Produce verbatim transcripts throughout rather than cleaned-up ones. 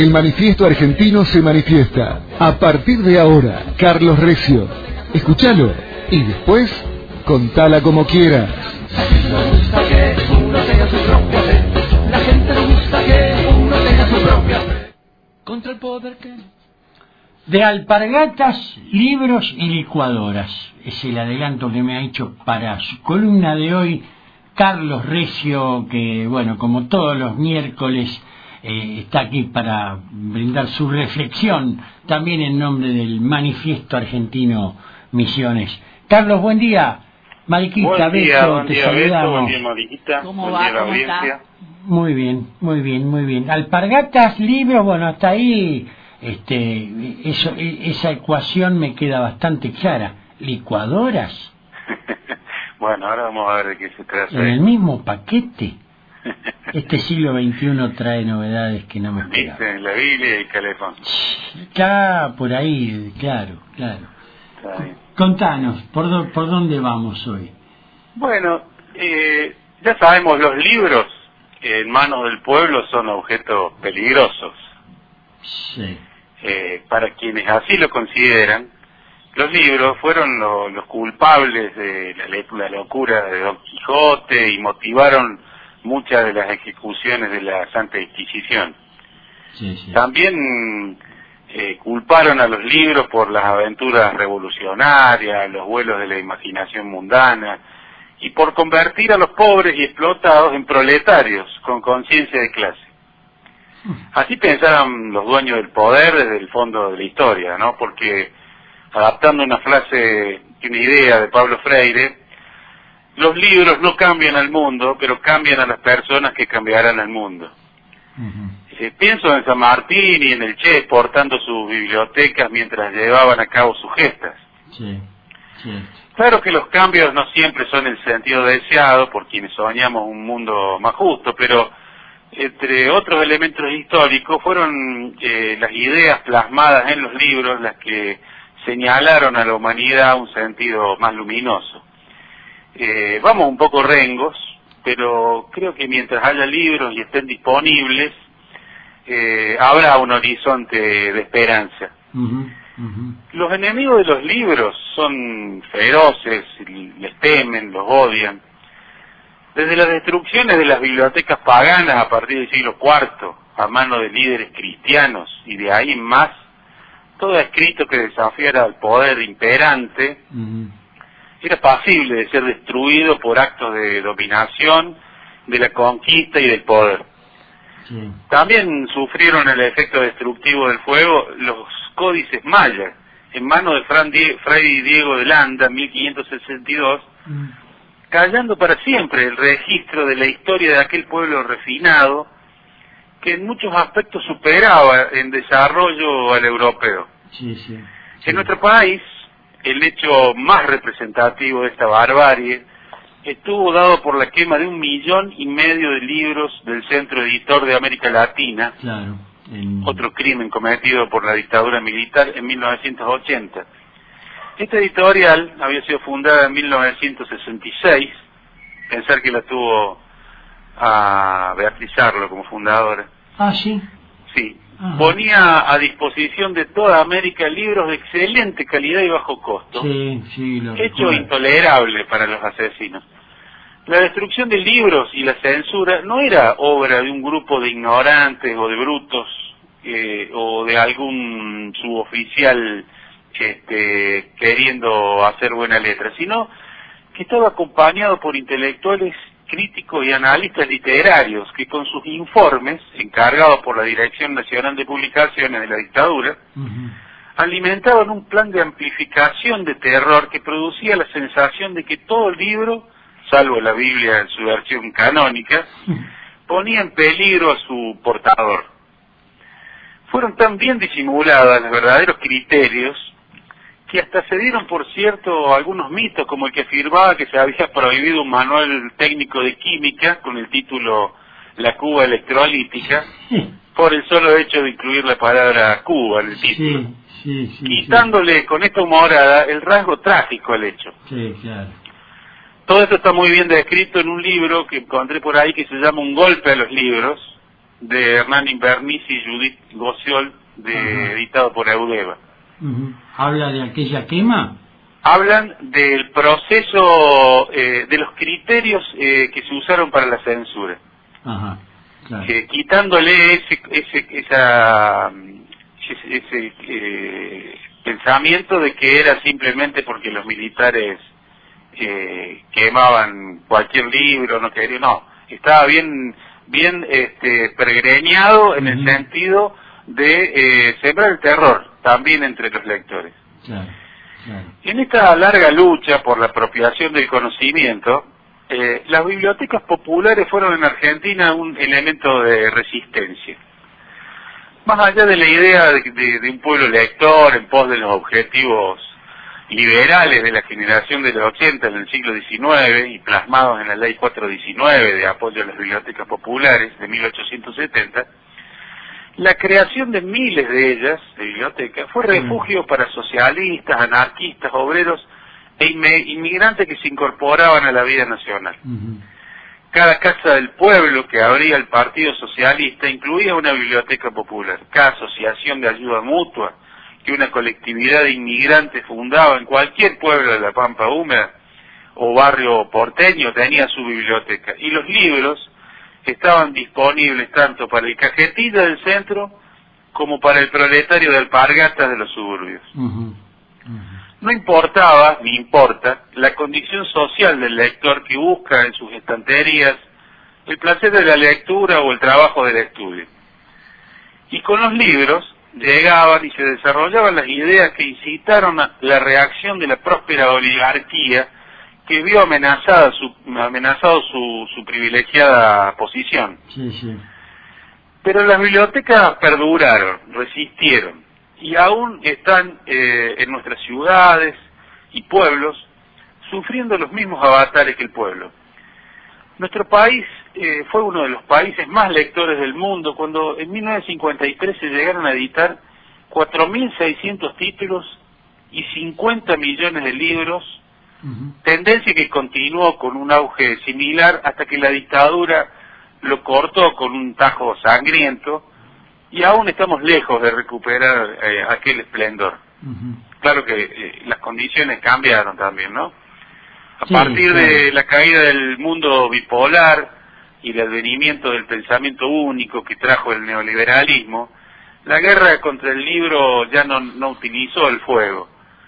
El manifiesto argentino se manifiesta. A partir de ahora, Carlos Recio. Escúchalo y después, contala como quieras. La gente no gusta que uno tenga su propia fe. La gente no gusta que uno tenga su propia fe. Contra el poder que... De alpargatas, libros y licuadoras. Es el adelanto que me ha hecho para su columna de hoy Carlos Recio, que, bueno, como todos los miércoles, eh, está aquí para brindar su reflexión, también en nombre del Manifiesto Argentino Misiones. Carlos, buen día. Mariquita, buen día, Beto, buen te día, saludamos. Beto, buen día, Mariquita. ¿Cómo buen va? día, la ¿Cómo audiencia. está? Muy bien, muy bien, muy bien. Alpargatas, libros, bueno, hasta ahí, este, eso, esa ecuación me queda bastante clara. ¿Licuadoras? Bueno, ahora vamos a ver de qué se trata. ¿En el mismo paquete? Este siglo veintiuno trae novedades que no me esperaba. Viste, en la Biblia y Calefón. Está por ahí, claro, claro. Está bien. Contanos, ¿por, do, por dónde vamos hoy? Bueno, eh, ya sabemos, los libros en manos del pueblo son objetos peligrosos. Sí. Eh, para quienes así lo consideran, los libros fueron lo, los culpables de la, la locura de Don Quijote y motivaron muchas de las ejecuciones de la Santa Inquisición. Sí, sí. También eh, culparon a los libros por las aventuras revolucionarias, los vuelos de la imaginación mundana y por convertir a los pobres y explotados en proletarios con conciencia de clase. Así pensaban los dueños del poder desde el fondo de la historia, ¿no? Porque, adaptando una frase, una idea de Pablo Freire, los libros no cambian al mundo, pero cambian a las personas que cambiarán al mundo. Uh-huh. Eh, pienso en San Martín y en el Che portando sus bibliotecas mientras llevaban a cabo sus gestas. Sí, sí. Claro que los cambios no siempre son el sentido deseado por quienes soñamos un mundo más justo, pero entre otros elementos históricos fueron eh, las ideas plasmadas en los libros las que señalaron a la humanidad un sentido más luminoso. Eh, vamos un poco rengos, pero creo que mientras haya libros y estén disponibles, eh, habrá un horizonte de esperanza. Uh-huh, uh-huh. Los enemigos de los libros son feroces, les temen, los odian. Desde las destrucciones de las bibliotecas paganas a partir del siglo cuarto, a manos de líderes cristianos, y de ahí en más, todo escrito que desafiara al poder imperante, uh-huh, era pasible de ser destruido por actos de dominación, de la conquista y del poder. Sí. También sufrieron el efecto destructivo del fuego los códices mayas, en manos de Fran Die- Fray Diego de Landa, en mil quinientos sesenta y dos, uh-huh, callando para siempre el registro de la historia de aquel pueblo refinado, que en muchos aspectos superaba en desarrollo al europeo. Sí, sí, sí. En nuestro país, el hecho más representativo de esta barbarie estuvo dado por la quema de un millón y medio de libros del Centro Editor de América Latina, claro, en... otro crimen cometido por la dictadura militar en mil novecientos ochenta. Esta editorial había sido fundada en mil novecientos sesenta y seis, pensar que la tuvo a Beatriz Arlo como fundadora. Ah, sí. Sí. Ajá. Ponía a disposición de toda América libros de excelente calidad y bajo costo. Sí, sí, lo Hecho recuerdo. intolerable para los asesinos. La destrucción de libros y la censura no era obra de un grupo de ignorantes o de brutos eh, o de algún suboficial este, queriendo hacer buena letra, sino que estaba acompañado por intelectuales críticos y analistas literarios que con sus informes, encargados por la Dirección Nacional de Publicaciones de la dictadura, Uh-huh, alimentaban un plan de amplificación de terror que producía la sensación de que todo el libro, salvo la Biblia en su versión canónica, ponía en peligro a su portador. Fueron tan bien disimuladas los verdaderos criterios que hasta se dieron, por cierto, algunos mitos, como el que afirmaba que se había prohibido un manual técnico de química con el título La Cuba electrolítica, sí, por el solo hecho de incluir la palabra Cuba en el título, sí, sí, sí, quitándole sí. con esta humorada el rasgo trágico al hecho. Sí, claro. Todo esto está muy bien descrito en un libro que encontré por ahí que se llama Un golpe a los libros, de Hernán Inverniz y Judith Gociol, de, editado por Eudeva. Uh-huh. ¿Habla de aquella quema? Hablan del proceso, eh, de los criterios eh, que se usaron para la censura. Ajá, claro. Eh, quitándole ese, ese, esa, ese, ese eh, pensamiento de que era simplemente porque los militares eh, quemaban cualquier libro, no querían, no, estaba bien, bien este, pergreñado en uh-huh. el sentido de eh, sembrar el terror también entre los lectores. Claro, claro. En esta larga lucha por la apropiación del conocimiento, eh, las bibliotecas populares fueron en Argentina un elemento de resistencia. Más allá de la idea de, de, de un pueblo lector en pos de los objetivos liberales de la generación de los ochenta en el siglo diecinueve y plasmados en la Ley cuatrocientos diecinueve de apoyo a las bibliotecas populares de mil ochocientos setenta, la creación de miles de ellas, de bibliotecas, fue refugio para socialistas, anarquistas, obreros e inmigrantes que se incorporaban a la vida nacional. Uh-huh. Cada casa del pueblo que abría el Partido Socialista incluía una biblioteca popular. Cada asociación de ayuda mutua que una colectividad de inmigrantes fundaba en cualquier pueblo de la Pampa Húmeda o barrio porteño tenía su biblioteca. Y los libros estaban disponibles tanto para el cajetilla del centro como para el proletario de alpargatas de los suburbios. Uh-huh. Uh-huh. No importaba, ni importa, la condición social del lector que busca en sus estanterías el placer de la lectura o el trabajo del estudio. Y con los libros llegaban y se desarrollaban las ideas que incitaron a la reacción de la próspera oligarquía que vio amenazada su, amenazado su, su privilegiada posición. Sí, sí. Pero las bibliotecas perduraron, resistieron, y aún están eh, en nuestras ciudades y pueblos sufriendo los mismos avatares que el pueblo. Nuestro país eh, fue uno de los países más lectores del mundo cuando en mil novecientos cincuenta y tres se llegaron a editar cuatro mil seiscientos títulos y cincuenta millones de libros, uh-huh. tendencia que continuó con un auge similar hasta que la dictadura lo cortó con un tajo sangriento y aún estamos lejos de recuperar eh, aquel esplendor. Uh-huh. Claro que eh, las condiciones cambiaron también, ¿no? A sí, partir claro. de la caída del mundo bipolar y el advenimiento del pensamiento único que trajo el neoliberalismo, la guerra contra el libro ya no, no utilizó el fuego,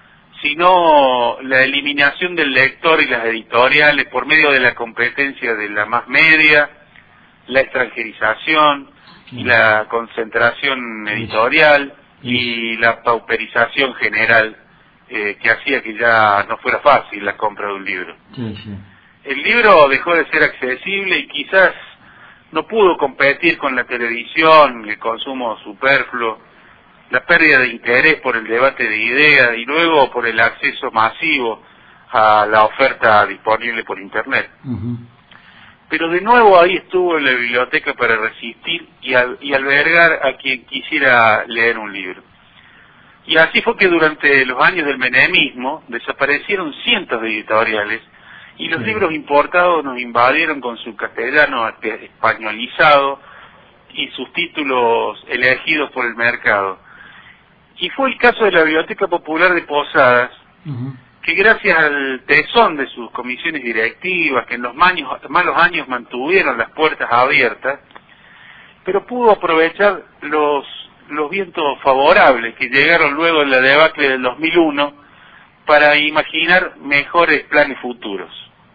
sino la eliminación del lector y las editoriales por medio de la competencia de la más media, la extranjerización sí. y la concentración editorial sí. y la pauperización general eh, que hacía que ya no fuera fácil la compra de un libro. Sí, sí. El libro dejó de ser accesible y quizás no pudo competir con la televisión, el consumo superfluo, la pérdida de interés por el debate de ideas y luego por el acceso masivo a la oferta disponible por Internet. Uh-huh. Pero de nuevo ahí estuvo la biblioteca para resistir y, al, y albergar a quien quisiera leer un libro. Y así fue que durante los años del menemismo desaparecieron cientos de editoriales y los sí. libros importados nos invadieron con su castellano españolizado y sus títulos elegidos por el mercado. Y fue el caso de la Biblioteca Popular de Posadas, uh-huh. que gracias al tesón de sus comisiones directivas, que en los maños, malos años mantuvieron las puertas abiertas, pero pudo aprovechar los, los vientos favorables que llegaron luego en la debacle del dos mil uno para imaginar mejores planes futuros.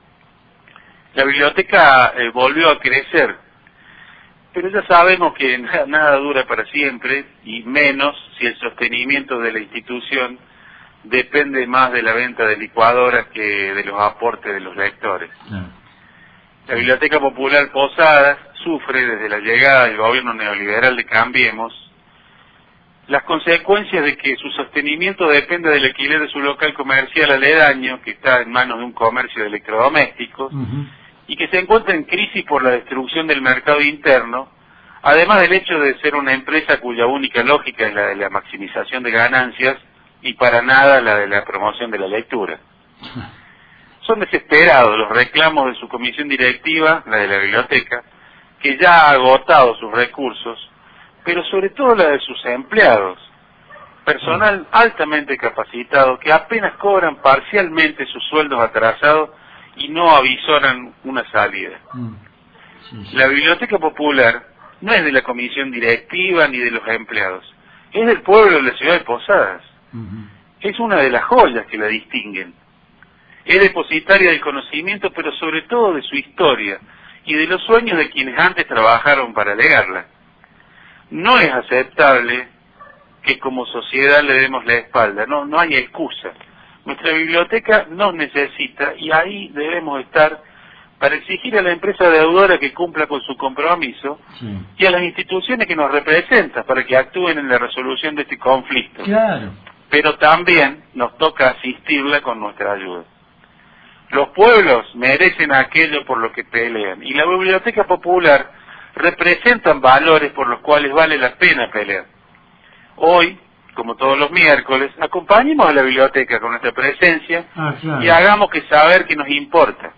La biblioteca eh, volvió a crecer, pero ya sabemos que nada, nada dura para siempre, y menos si el sostenimiento de la institución depende más de la venta de licuadoras que de los aportes de los lectores. Sí. La Biblioteca Popular Posadas sufre desde la llegada del gobierno neoliberal de Cambiemos las consecuencias de que su sostenimiento depende del alquiler de su local comercial aledaño, que está en manos de un comercio de electrodomésticos, uh-huh. y que se encuentra en crisis por la destrucción del mercado interno, además del hecho de ser una empresa cuya única lógica es la de la maximización de ganancias y para nada la de la promoción de la lectura. Son desesperados los reclamos de su comisión directiva, la de la biblioteca, que ya ha agotado sus recursos, pero sobre todo la de sus empleados, personal altamente capacitado que apenas cobran parcialmente sus sueldos atrasados y no avisoran una salida. Mm. Sí, sí. La Biblioteca Popular no es de la comisión directiva ni de los empleados, es del pueblo de la ciudad de Posadas. Uh-huh. Es una de las joyas que la distinguen. Es depositaria del conocimiento, pero sobre todo de su historia y de los sueños de quienes antes trabajaron para legarla. No es aceptable que como sociedad le demos la espalda, no, no hay excusa. Nuestra biblioteca nos necesita y ahí debemos estar para exigir a la empresa deudora que cumpla con su compromiso, sí, y a las instituciones que nos representan para que actúen en la resolución de este conflicto. Claro. Pero también nos toca asistirla con nuestra ayuda. Los pueblos merecen aquello por lo que pelean y la Biblioteca Popular representan valores por los cuales vale la pena pelear. Hoy, como todos los miércoles, acompañemos a la biblioteca con nuestra presencia, ah, claro, y hagamos que saber que nos importa.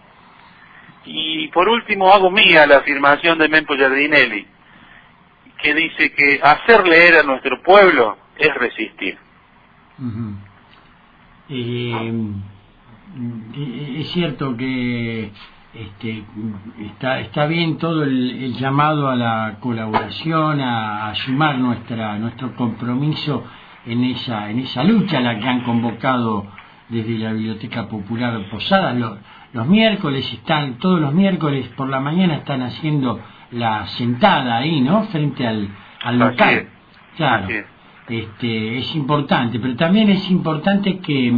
Y por último hago mía la afirmación de Mempo Giardinelli, que dice que hacer leer a nuestro pueblo es resistir. Uh-huh. eh, es cierto que este, está, está bien todo el, el llamado a la colaboración, a, a sumar nuestra nuestro compromiso en esa en esa lucha a la que han convocado desde la Biblioteca Popular Posadas. Los, los miércoles están, todos los miércoles por la mañana están haciendo la sentada ahí, ¿no? Frente al, al local. Así es. Claro. Así es. Este, es importante, pero también es importante que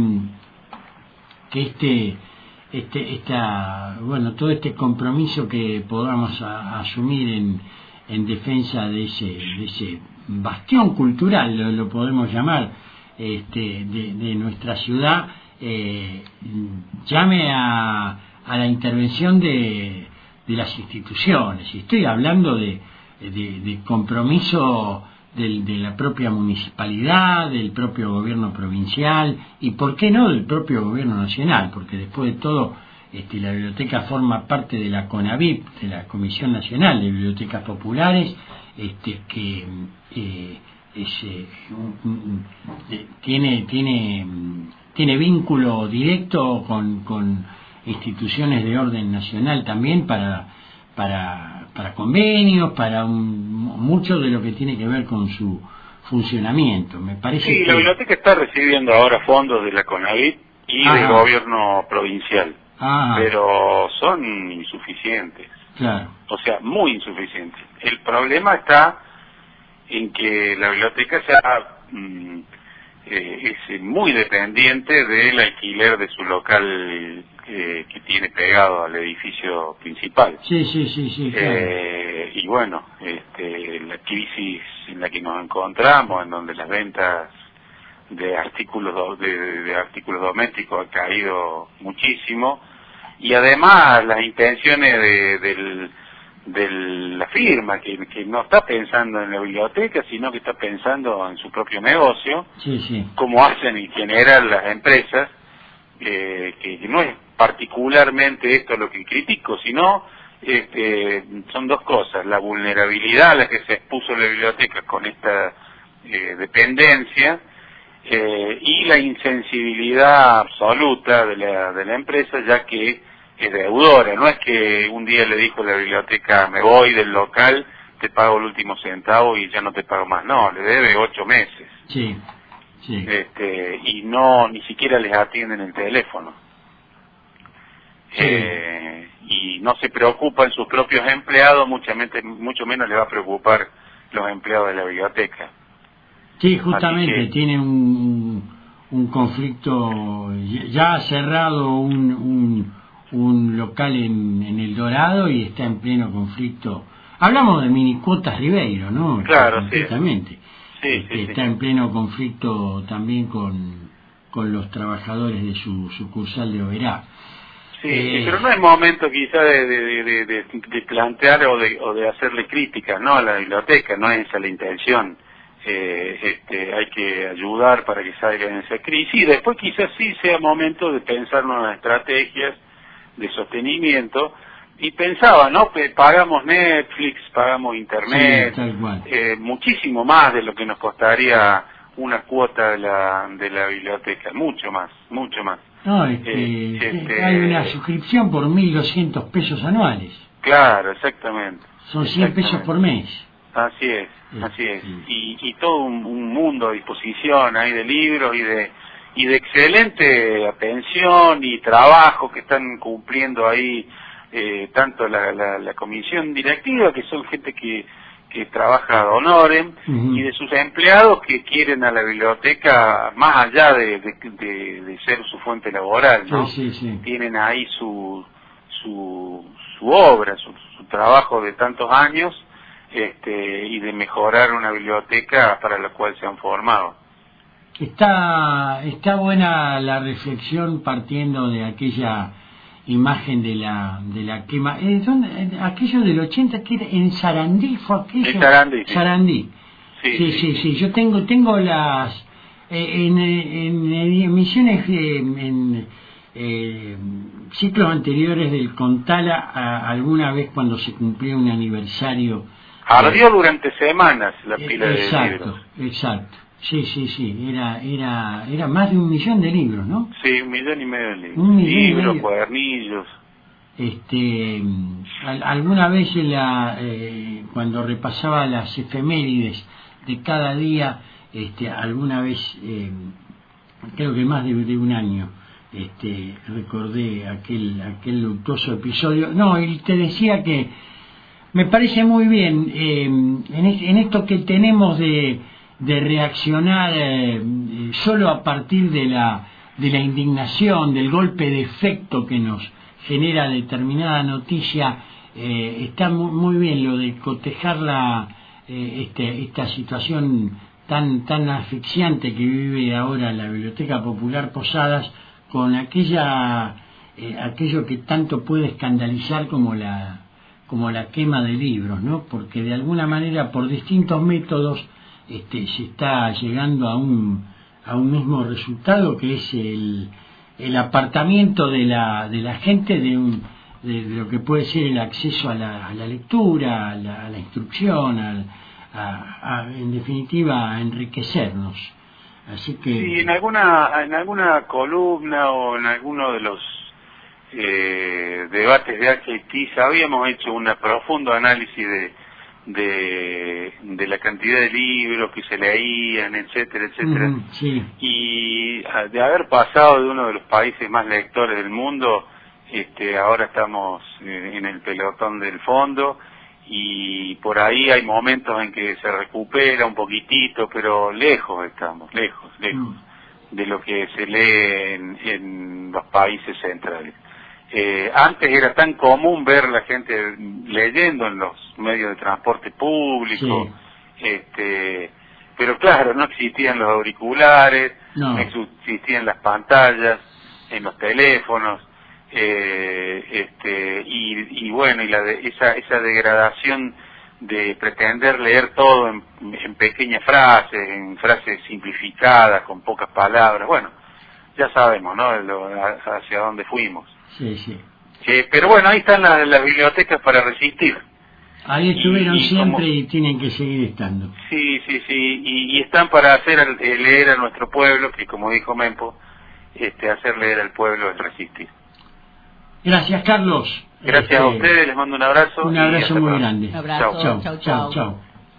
que este este esta bueno todo este compromiso que podamos a, asumir en en defensa de ese de ese bastión cultural, lo, lo podemos llamar, este de, de nuestra ciudad, eh, llame a a la intervención de de las instituciones. Y estoy hablando de de, de compromiso Del, de la propia municipalidad, del propio gobierno provincial y, ¿por qué no?, del propio gobierno nacional, porque después de todo este, la biblioteca forma parte de la CONAVIP, de la Comisión Nacional de Bibliotecas Populares, este, que eh, es, eh, un, un, eh, tiene, tiene, tiene vínculo directo con, con instituciones de orden nacional también para para para convenios, para un, mucho de lo que tiene que ver con su funcionamiento. Me parece sí, que... la biblioteca está recibiendo ahora fondos de la CONAVIT y Ajá. del gobierno provincial, Ajá. pero son insuficientes. Claro. O sea, muy insuficientes. El problema está en que la biblioteca ya mm, eh, es muy dependiente del alquiler de su local eh, que tiene pegado al edificio principal. Sí, sí, sí, sí. Claro. Eh, y bueno, este, la crisis en la que nos encontramos, en donde las ventas de artículos do, de, de artículos domésticos han caído muchísimo, y además las intenciones de, del de la firma que, que no está pensando en la biblioteca, sino que está pensando en su propio negocio, sí, sí. como hacen en general las empresas, eh, que, que no es particularmente esto lo que critico, sino este, son dos cosas: la vulnerabilidad a la que se expuso la biblioteca con esta eh, dependencia, eh, y la insensibilidad absoluta de la, de la empresa, ya que es deudora. No es que un día le dijo la biblioteca: me voy del local, te pago el último centavo y ya no te pago más. No, le debe ocho meses. Sí, sí. Este, y no, ni siquiera les atienden el teléfono. Sí. Eh, y no se preocupan sus propios empleados, mucha mente, mucho menos le va a preocupar los empleados de la biblioteca. Sí, justamente, que... tiene un, un conflicto, ya ha cerrado un... un un local en, en El Dorado y está en pleno conflicto. Hablamos de Minicuotas Ribeiro, ¿no? Claro, completamente. Sí, sí, este, sí, está sí. en pleno conflicto también con, con los trabajadores de su sucursal de Oberá. Sí, eh, sí, pero no es momento quizá de, de, de, de, de plantear o de, o de hacerle críticas, ¿no?, a la biblioteca. No es esa la intención. Eh, este, hay que ayudar para que salga en esa crisis, y después quizás sí sea momento de pensar nuevas estrategias de sostenimiento, y pensaba, ¿no? Que pagamos Netflix, pagamos internet, Sí, tal cual. eh, muchísimo más de lo que nos costaría una cuota de la, de la biblioteca, mucho más, mucho más. No, es que Eh, este, hay una suscripción por mil doscientos pesos anuales. Claro, exactamente. Son cien pesos exactamente. por mes. Así es, Sí, así es. sí. Y, y todo un, un mundo a disposición ahí de libros y de y de excelente atención y trabajo que están cumpliendo ahí eh, tanto la, la, la comisión directiva, que son gente que, que trabaja ad honorem, Uh-huh. y de sus empleados que quieren a la biblioteca más allá de, de, de, de ser su fuente laboral, ¿no? Sí, sí, sí. Tienen ahí su, su, su obra, su, su trabajo de tantos años, este, y de mejorar una biblioteca para la cual se han formado. Está, está buena la reflexión partiendo de aquella imagen de la de la quema. Eh, ¿dónde? Eh, aquello del ochenta, que era en Sarandí, fue aquello. En Sarandí, sí. Sarandí. Sí, Sí, sí, sí. Yo tengo tengo las eh, en, en, en emisiones eh, en eh, ciclos anteriores del Contala, a, alguna vez cuando se cumplía un aniversario. Ardió durante semanas la eh, pila de exacto, libros. exacto. Sí, sí, sí, era era era más de un millón de libros, ¿no? Sí, un millón y medio de libros. Un millón y Libros, medio. cuadernillos. Este, al- alguna vez en la, eh, cuando repasaba las efemérides de cada día, este, alguna vez, eh, creo que más de, de un año, este, recordé aquel aquel luctuoso episodio. No, y te decía que me parece muy bien eh, en, es- en esto que tenemos de de reaccionar eh, solo a partir de la de la indignación, del golpe de efecto que nos genera determinada noticia. Eh, está muy, muy bien lo de cotejar la, eh, este, esta situación tan tan asfixiante que vive ahora la Biblioteca Popular Posadas con aquella eh, aquello que tanto puede escandalizar como la como la quema de libros, ¿no? Porque de alguna manera, por distintos métodos, Este, se está llegando a un a un mismo resultado, que es el, el apartamiento de la de la gente de un de, de lo que puede ser el acceso a la, a la lectura, a la, a la instrucción, al, a, a, en definitiva a enriquecernos. Así que Sí, en alguna en alguna columna o en alguno de los eh, debates de H I T habíamos hecho un profundo análisis de de de la cantidad de libros que se leían, etcétera, etcétera. uh-huh, sí. Y de haber pasado de uno de los países más lectores del mundo, este, ahora estamos en el pelotón del fondo, y por ahí hay momentos en que se recupera un poquitito, pero lejos estamos, lejos, lejos Uh-huh. de lo que se lee en, en los países centrales. Eh, antes era tan común ver la gente leyendo en los medios de transporte público, Sí. este, pero claro, no existían los auriculares, No. no existían las pantallas en los teléfonos, eh, este, y, y bueno, y la de, esa, esa degradación de pretender leer todo en, en pequeñas frases, en frases simplificadas, con pocas palabras, bueno, ya sabemos, ¿no?, Lo, hacia dónde fuimos. Sí, sí. Eh, pero bueno, ahí están las, las bibliotecas para resistir. Ahí estuvieron Y- y siempre como- y tienen que seguir estando. Sí, sí, sí, y, y están para hacer al- eh, leer a nuestro pueblo, que como dijo Mempo, este, hacer leer al pueblo es resistir. Gracias, Carlos. Gracias a Este, ustedes, les mando un abrazo. Un y abrazo hasta muy pronto. grande. Un abrazo. Chau, Chau, chau, chau. chau.